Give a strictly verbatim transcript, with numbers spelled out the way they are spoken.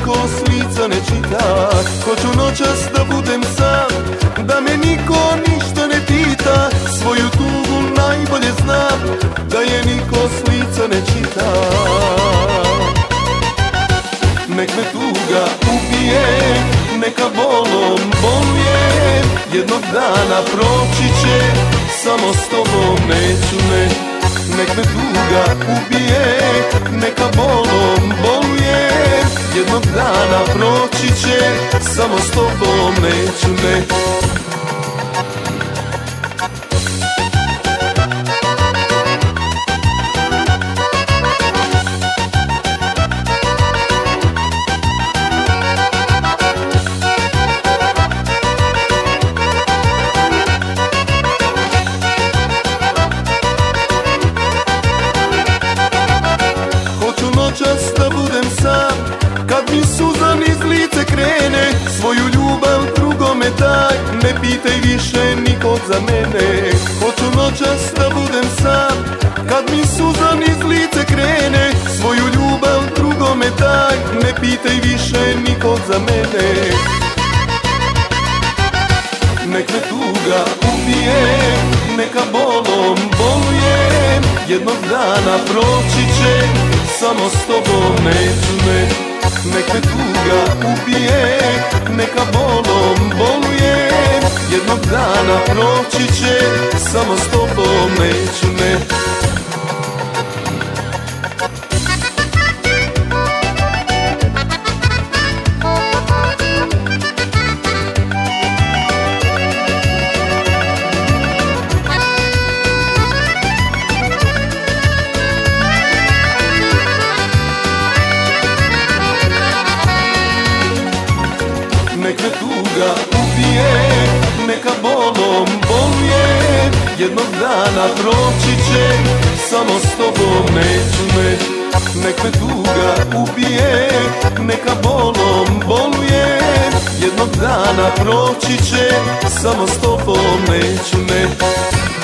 niko s lica ne čita. Hoću noćas da budem sam, da me niko ništa ne pita. Svoju tugu najbolje znam, da je niko s lica ne čita. Nek me tuga ubije, neka bolom boluje, jednog dana proći će, samo s tobom neću ne. Nek me tuga ubije, neka bolom boluje, jednog dana proći će, samo s tobom neću ne. Noćas da budem sam, kad mi suza niz lice krene, svoju ljubav drugome daj, ne pitaj više nikog za mene. Hoću noćas da budem sam, kad mi suza niz lice krene, svoju ljubav drugome daj, ne pitaj više nikog za mene. Nek me tuga ubije, neka bolom boluje, jednog dana proći će, samo s tobom neću ne. Nek me tuga ubije, neka bolom boluje, jednog dana proći će, samo s tobom neću ne. Nek me tuga ubije, neka bolom boluje, jednog dana proći će, samo s tobom neću ne. Nek me tuga ubije, neka bolom boluje, jednog dana proći će, samo s tobom neću ne.